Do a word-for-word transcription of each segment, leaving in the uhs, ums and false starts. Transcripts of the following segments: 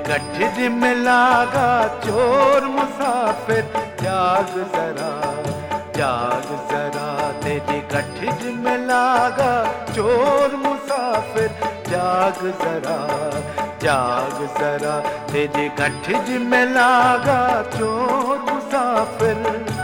गठिज में लागा चोर मुसाफिर, जाग जरा जाग जरा, तेरी गठिज में लागा चोर मुसाफिर, जाग जरा जाग जरा, तेरी गठिज में लागा चोर मुसाफिर।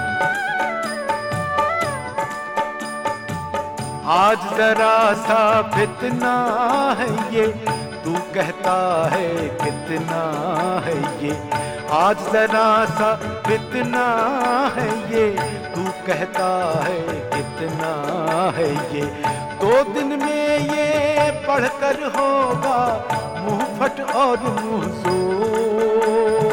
आज जरा सा फितना है ये, तू कहता है कितना है ये। आज जरा सा फितना है ये, तू कहता है कितना है ये। दो दिन में ये पढ़कर होगा मुंह फट और मुंह जोर।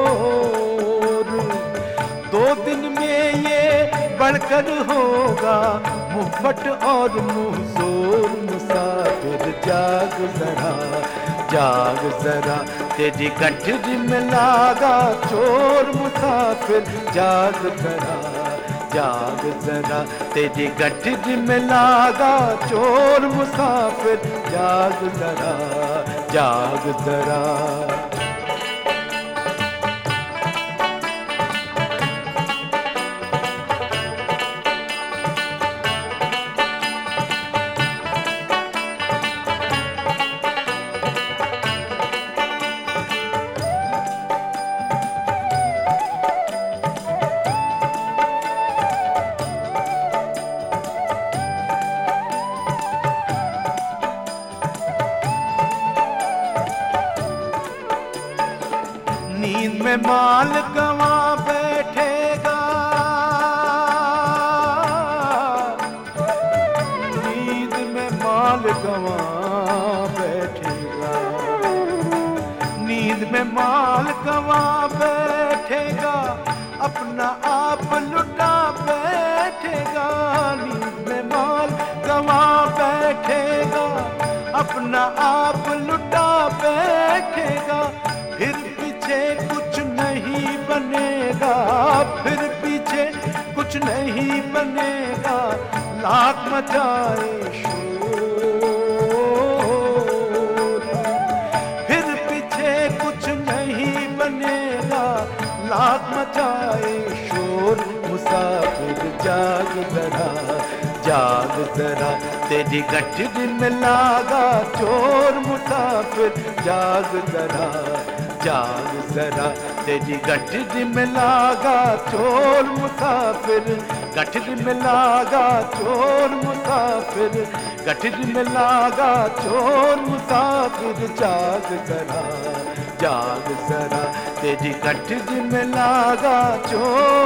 दो दिन में ये बढ़कर होगा मुंह फट और मुंह जोर। मुसाफिर जाग जरा जाग जरा, तेरी गठिज में लागा चोर मुसाफिर, जाग जरा जाग जरा, तेरी गठिज में लागा चोर मुसाफिर, जाग जरा जाग जरा। नींद में माल गंवा बैठेगा, नींद में माल गंवा बैठेगा, नींद में माल गंवा बैठेगा, अपना आप लुटा बैठेगा। नींद में माल गंवा बैठेगा, अपना आप लुटा बैठेगा। फिर पीछे कुछ नहीं बनेगा, फिर पीछे कुछ नहीं बनेगा, लाख मचाए शोर। फिर पीछे कुछ नहीं बनेगा, लाख मचाए शोर। मुसाफिर जाग जरा जाग जरा, तेरी गठिज में लागा चोर मुसाफिर, जाग जरा जाग जरा, तेरी गठिज में लागा चोर मुसाफिर, गठिज में लागा चोर मुसाफिर, गठिज में लागा चोर मुसाफिर, जाग जरा जाग जरा, तेरी गठिज में लागा चोर